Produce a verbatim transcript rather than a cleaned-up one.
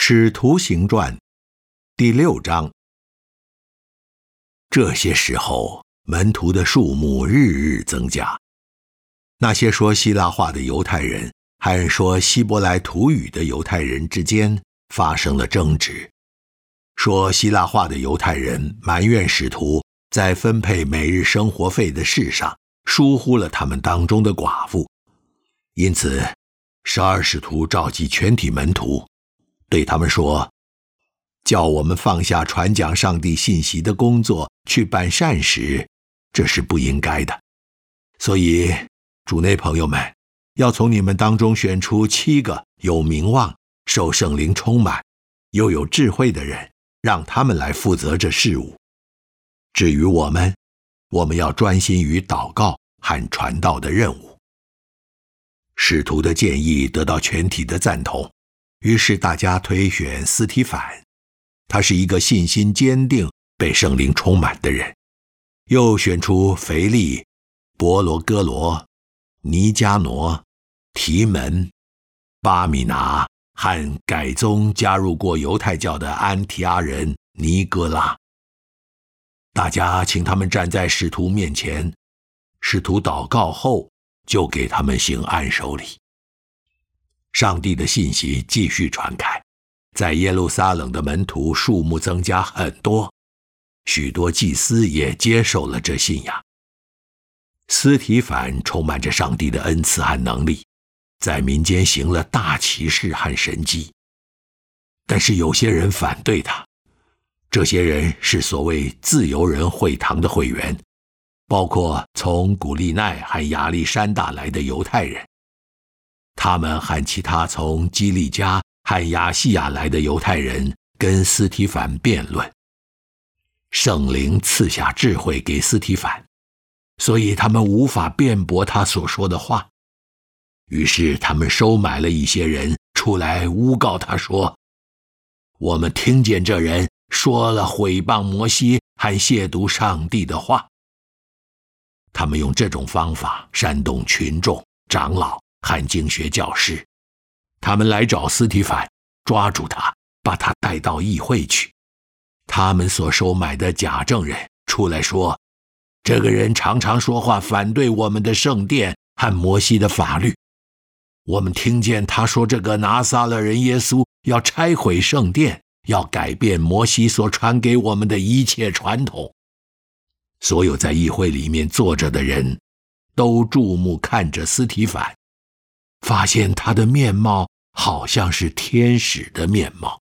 使徒行传第六章。这些时候，门徒的数目日日增加。那些说希腊话的犹太人和说希伯来土语的犹太人之间发生了争执。说希腊话的犹太人埋怨使徒在分配每日生活费的事上疏忽了他们当中的寡妇，因此十二使徒召集全体门徒，对他们说，叫我们放下传讲上帝信息的工作去办善事，这是不应该的。所以主内朋友们，要从你们当中选出七个有名望、受圣灵充满又有智慧的人，让他们来负责这事务。至于我们，我们要专心于祷告和传道的任务。使徒的建议得到全体的赞同，于是大家推选司提反，他是一个信心坚定、被圣灵充满的人。又选出腓利、伯罗哥罗、尼加挪、提门、巴米拿和改宗加入过犹太教的安提阿人尼哥拉。大家请他们站在使徒面前，使徒祷告后就给他们行按手礼。上帝的信息继续传开，在耶路撒冷的门徒数目增加很多，许多祭司也接受了这信仰。司提反充满着上帝的恩赐和能力，在民间行了大奇事和神迹。但是有些人反对他，这些人是所谓自由人会堂的会员，包括从古利奈和亚历山大来的犹太人。他们和其他从基利家和亚细亚来的犹太人跟司提反辩论。圣灵赐下智慧给司提反，所以他们无法辩驳他所说的话。于是他们收买了一些人出来诬告他说，我们听见这人说了毁谤摩西和亵渎上帝的话。他们用这种方法煽动群众、长老和经学教师，他们来找司提反，抓住他，把他带到议会去。他们所收买的假证人出来说，这个人常常说话反对我们的圣殿和摩西的法律。我们听见他说这个拿撒勒人耶稣要拆毁圣殿，要改变摩西所传给我们的一切传统。所有在议会里面坐着的人都注目看着司提反，发现他的面貌好像是天使的面貌。